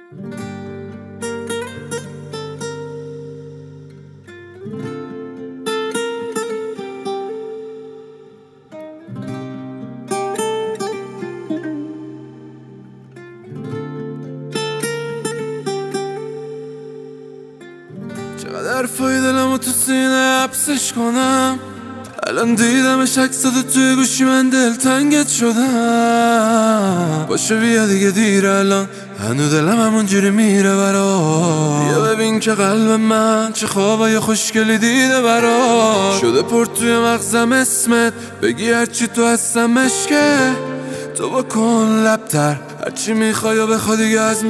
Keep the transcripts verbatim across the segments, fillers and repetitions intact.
چقدر فای دلمو تو سینه حبسش کنم، الان دیدمش عکساتو توی گوشی من دلتنگت شدم. باشه بیا دیگه دیر الان، هنو دلم همونجوری میره برات. بیا ببین که قلب من چه خوابای خوشگلی دیده برات. شده پر توی مغزم اسمت، بگی هرچی تو هستمش که تو بکن لبتر، هرچی میخوای و بخوای دیگه از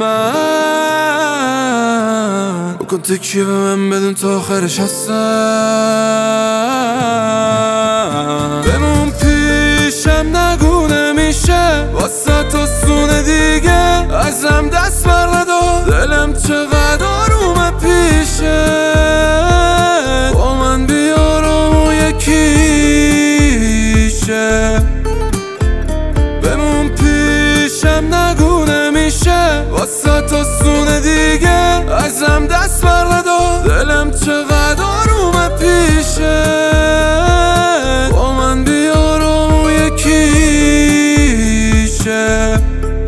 من. بکن تکیه به من بدون تا آخرش هستم. بمون پیشم نگو نمیشه، واسه تو سونه دیگه ازم دست بر ندار. دلم چقدر آرومه پیشه، با من بیارم و یکیشه. بمون پیشم نگو نمیشه، واسه تو سونه دیگه ازم دست بر ندار. دلم چقدر آرومه پیشه، با من بیارم و یکیشه.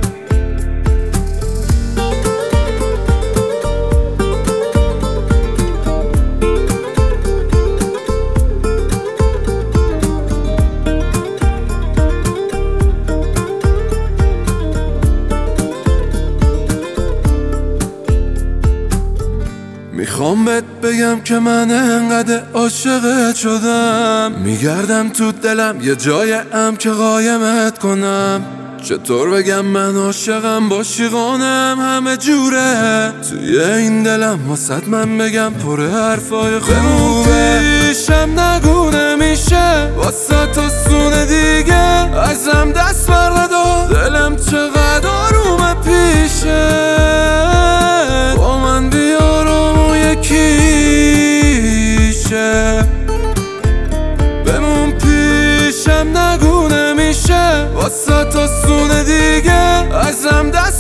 میخوام بهت بگم که من انقدر عاشقت شدم، میگردم تو دلم یه جای ام که قایمت کنم. چطور بگم من عاشقم، باشی قانم همه جوره. توی این دلم واسد من بگم پر حرفای خوبه. پیشم نگو نمیشه، واسه تو سونه دیگه ازم دست بر ندار. دلم چقدر آرومه پیشه، با من بیارم و یکیشه. بمون پیشم نگو نمیشه، واسه تو سونه دیگه ازم دست